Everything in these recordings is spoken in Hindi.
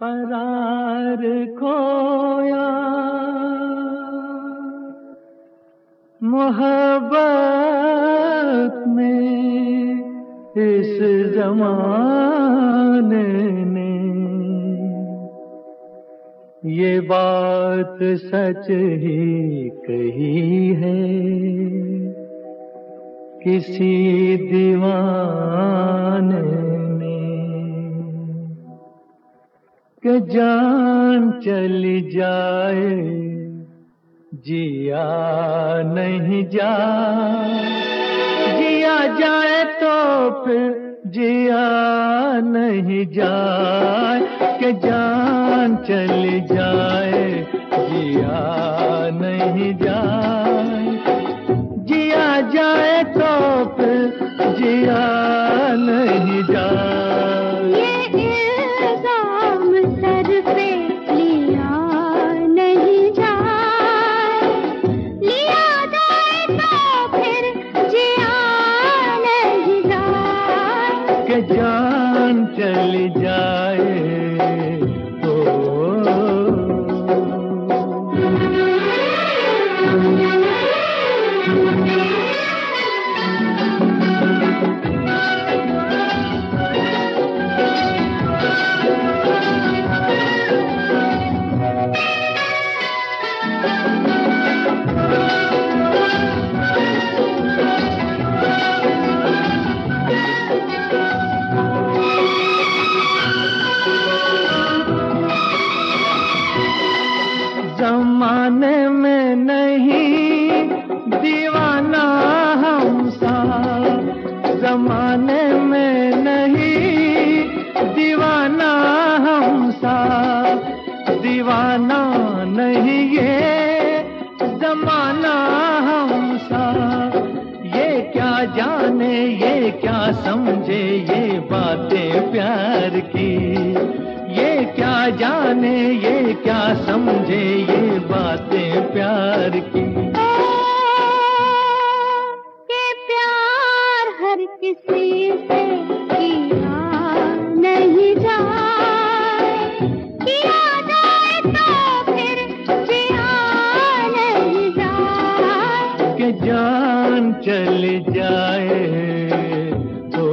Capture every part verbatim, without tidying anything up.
करार खोया मोहब्बत में इस जमाने ने, ये बात सच ही कही है किसी दीवाने ने, कि जान चली जाए जिया नहीं जाए, जिया जाए तो फिर जिया नहीं जाए, कि जान चली जाए जिया नहीं जाए, जिया जाए तो फिर जिया नहीं जाए। ये इल्जाम सर पे लिया नहीं जाए, लिया जाए तो फिर जिया नहीं जाए, कि जान चली जाए तो ज़माने में नहीं दीवाना हम सा, ज़माने में नहीं दीवाना हम सा, दीवाना नहीं ये ज़माना हम सा, ये क्या जाने ये क्या समझे ये बातें प्यार की, ये क्या जाने ये क्या समझे ये बातें प्यार की। कि प्यार हर किसी से किया नहीं जाए, किया जाए तो फिर जिया नहीं जाए, कि जान चली जाए तो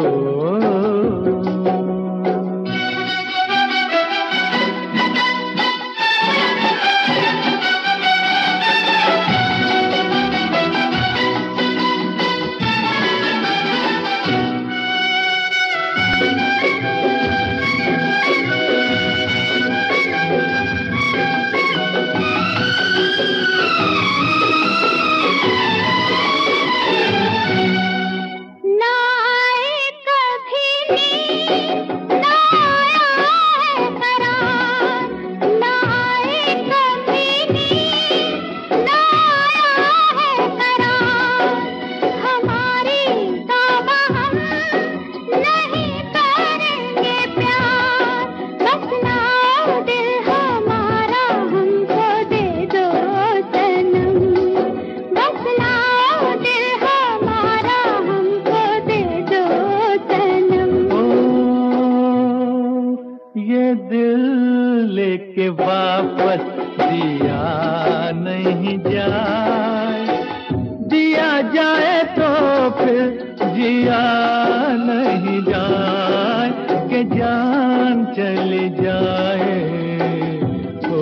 दिल लेके वापस दिया नहीं जाए, दिया जाए तो फिर जिया नहीं जाए, कि जान चली जाए तो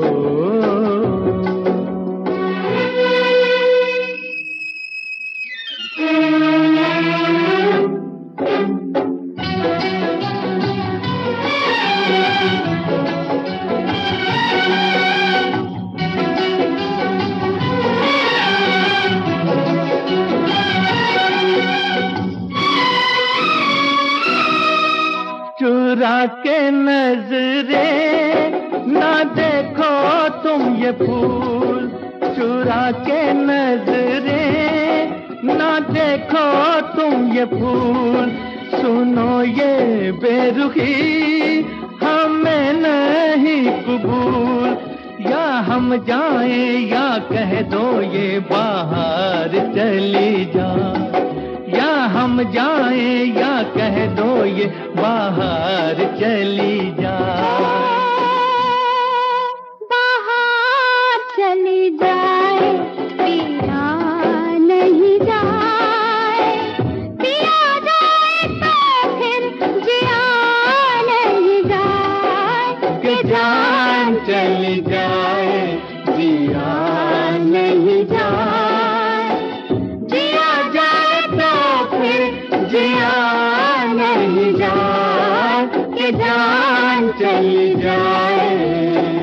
चुरा के नजरे ना देखो तुम ये फूल, चुरा के नजरे ना देखो तुम ये फूल, सुनो ये बेरुखी हमें नहीं कबूल, या हम जाएं या कह दो ये बाहर चली जा, या हम जाएं या कह दो ये बाहर चली जा। जान चली जाए।